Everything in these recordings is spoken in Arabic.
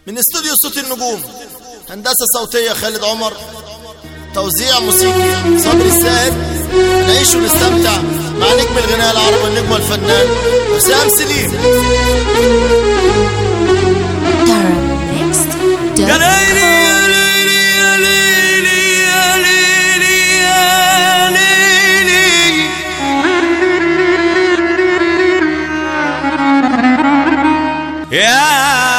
من استوديو صوت النجوم، هندسة صوتية خالد عمر، توزيع موسيقي صبري السائد. نعيش ونستمتع مع نجم الغناء العربي والنجم الفنان حسام سليم. يا ليلي يا ليلي يا ليلي يا ليلي يا ليلي يا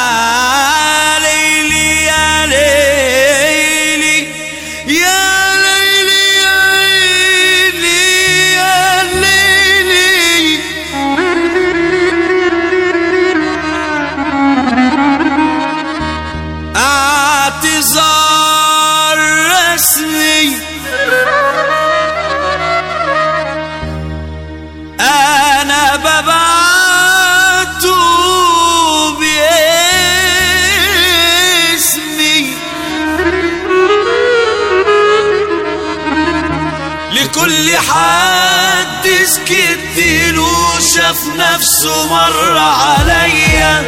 اعتذار رسمي، انا ببعته باسمي لكل حد سكتله شاف نفسه مر عليا،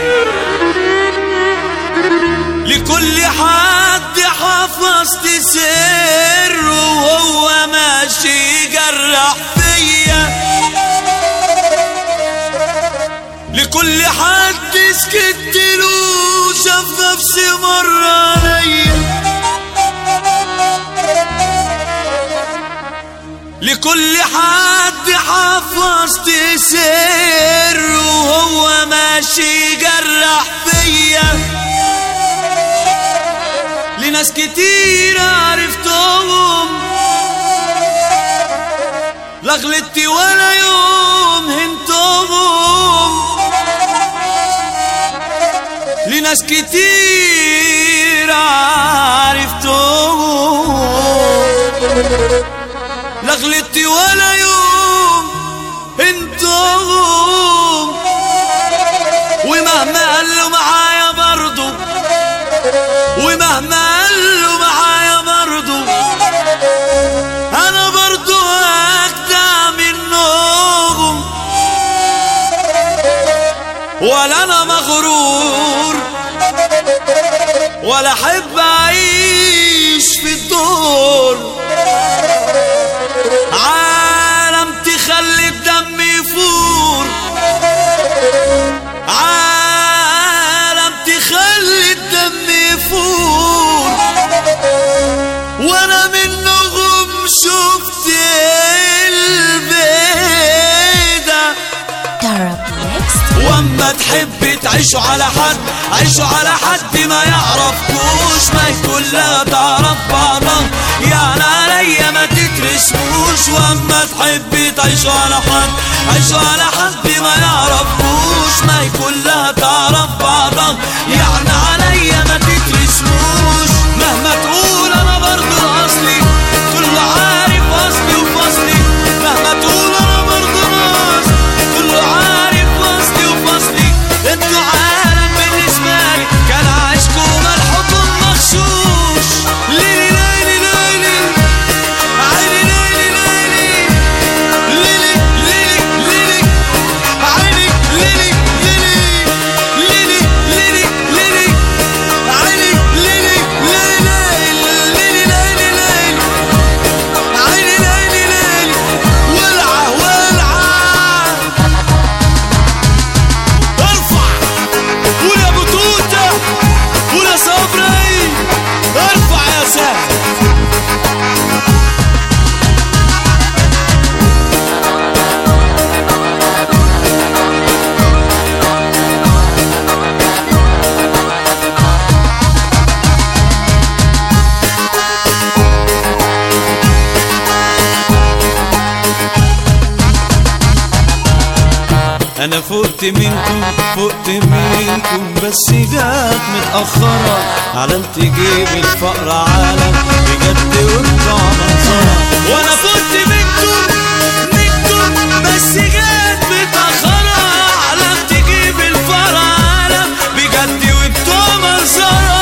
لكل حد حفظت سره وهو ماشي جرح فيا، لكل حد سكتله شاف نفسي مر عليا، لكل حد حفظت سره وهو ماشي جرح فيا، لناس كتير عرفتهم لا غلطت ولا يوم هنتهم، لناس كتير عرفتهم لا غلطت ولا يوم هنتهم، ومهما قالوا معايا برضو، ومهما قالوا معايا برضو، انا برضو اجدع منهم، ولا انا مغرور ولا احب اعيش في الدور، عالم تخلي الدم يفور، عالم تخلي الدم يفور، وانا منهم شفت البيدة. واما تحب تعيشوا على حد، عيشوا على حد ما يعرفكوش، ما كلها تعرف بعضها، يعني عليا ما تترسموش. واما تحب تعيشوا على حد، عيشوا على حد ما يعرفكوش، ما كلها تعرف بعضها، يعني عليا ما تترسموش. مهما تقول انا برضو اصلي، كله عارف اصلي وفصلي، مهما تقول انا برضو ناس، كله عارف اصلي وفصلي. انتوا عالم بالنسبه لي، كان عايشكم ملحوكم مغشوش. ليلي ليلي ليلي عيني، ليلي ليلي ليلي ليلي ليلي عيني، ليلي ليلي ليلي ليلي ليلي عيني، ليلي ليلي ليلي ليلي ليلي عيني، ليلي ليلي ولعه ولعه. ارفع قول يا بطوطة، قول يا صبري، ارفع يا سهل. انا فقت منكم فقت منكم، بس جات متأخرة، علم تجيب الفقر عالم بجد وبتاع منظرة. وانا فقت منكم بس جات متأخرة، علم تجيب الفقر عالم بجد وبتاع منظرة.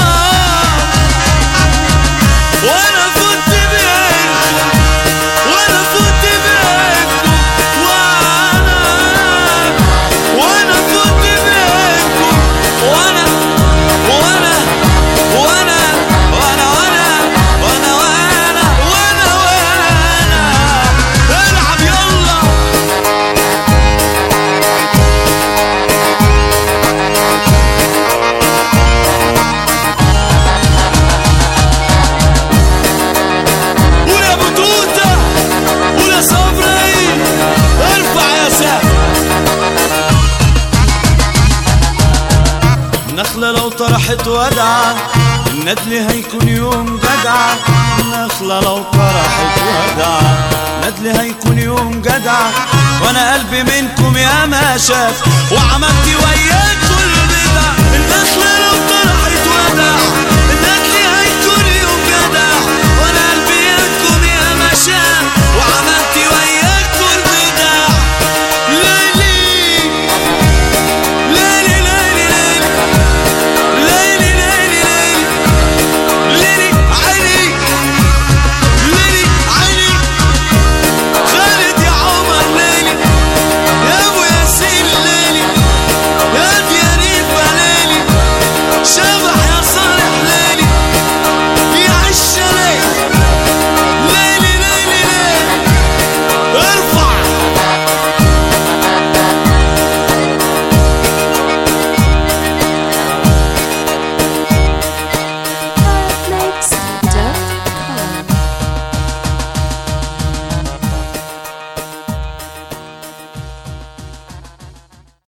وانا فقت منكم، وانا فقت منكم، وانا فقت منكم، وانا النخلة لو طرحت ودعة الندل هيكون يوم جدعة. النخلة لو طرحت ودعة الندل هيكون يوم جدعة. وانا قلبي منكم يا ما شاف وعملت ويا